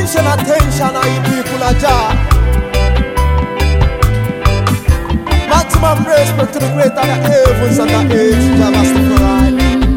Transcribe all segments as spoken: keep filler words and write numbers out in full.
Attention, attention, all you people are jar. Maximum respect to the greater the heavens and the earth, Jah Rastafari.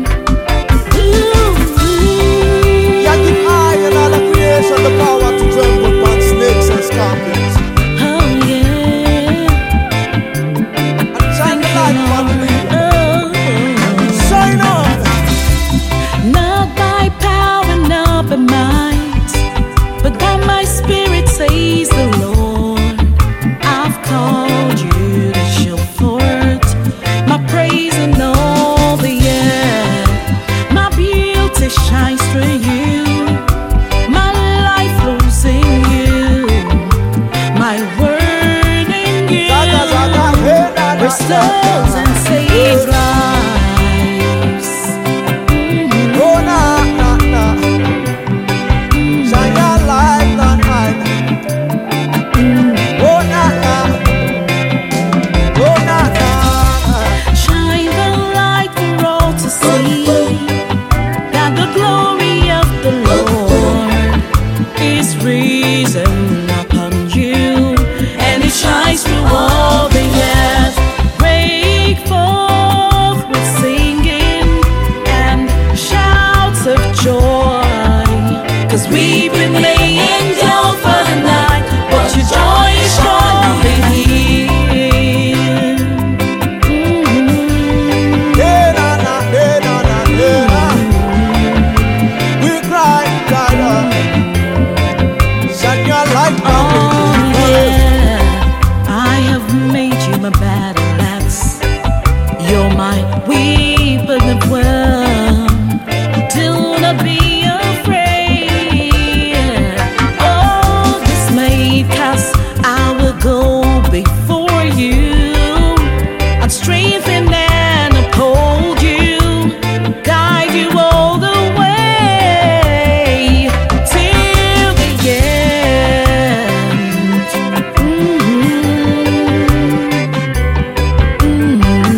Yeah, give I and all the creation the power to tremble upon snakes and scorpions. Oh yeah. And shine the light upon the people. Shine on. Not by power, not by might, but by my spirit, says the Lord. I've called you to show forth my praise and all the earth. My beauty shines through you. My life flows in you. My word in you restores and saves lives. Oh, nah, nah, nah. Shine your light, nah, nah. Oh, nah, nah. Oh, nah, nah. Shine the light for all to see, that the glory of the Lord is risen upon you, and it shines through all the earth. Break forth with singing and shouts of joy, 'cause we've been laying down for the night, but your joy is surely here. Mm-hmm. Yeah, nah, nah, yeah, nah, nah, yeah, nah. We cry, cry, uh. Shine your light on me. Oh yeah, I have made you my battle axe. You're my weapon of war. Do not be afraid. Oh, dismayed, 'cause I will go before you. I'll strengthen and uphold you, guide you all the way till the end. Mm-hmm.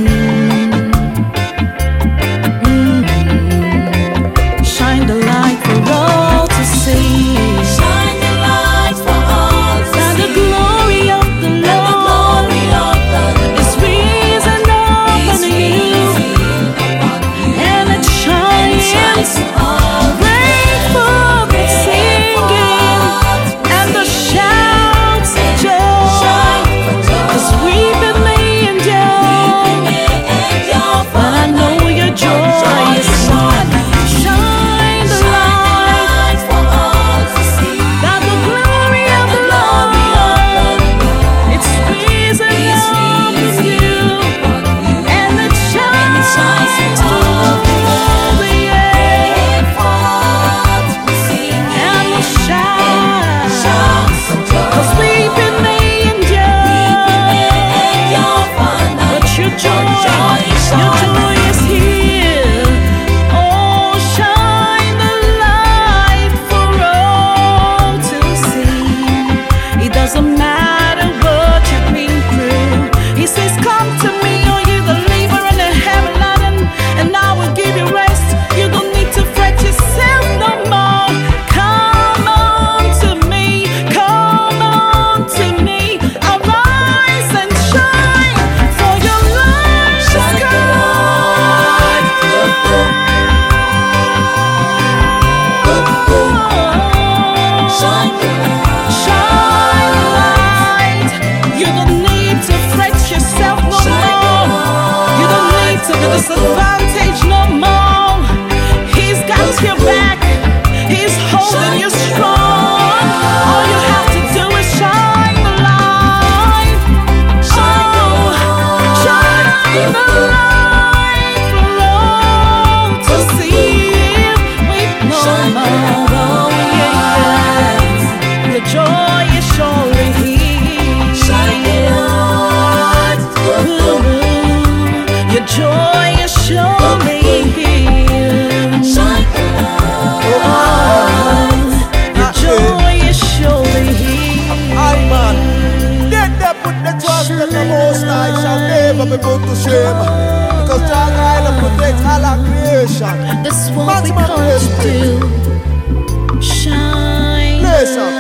Mm-hmm. Shine the light for all to see. Shine the light for all to see. The glory of the Lord is risen upon you, and it shines. Break forth with singing and the shouts of joy, 'cause we've been laying down, but I know your joy is mine. Shine the light for all to see, that the glory of the Lord, it's risen upon you, and it shines through all the earth, and will shine, 'cause we've been laying down, but your joy, your joy is here. Oh, shine the light for all to see. It doesn't matter what you've been through. He says, come to me, all you the labor and the heavy laden, and I will give you rest. You don't need to fret yourself no more. Come on to me, come on to me. Arise and shine, for your light is Shine light. You don't need to fret yourself no more. You don't need to be disadvantaged no more. He's got your back. He's holding you strong. All you have to do is shine the light. Oh, shine the light for all to see. Weep no more. Oh, yeah. Your joy is surely here. Shine Ooh, your joy is surely here. Shine oh, your joy is surely here. Aye, man. Let them put the trust in the Most High shall never be put to shame, because Jah guide and protect all our creation. That's what we Maximum come to respect. do. Shine. Listen.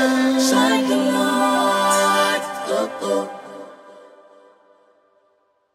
oh.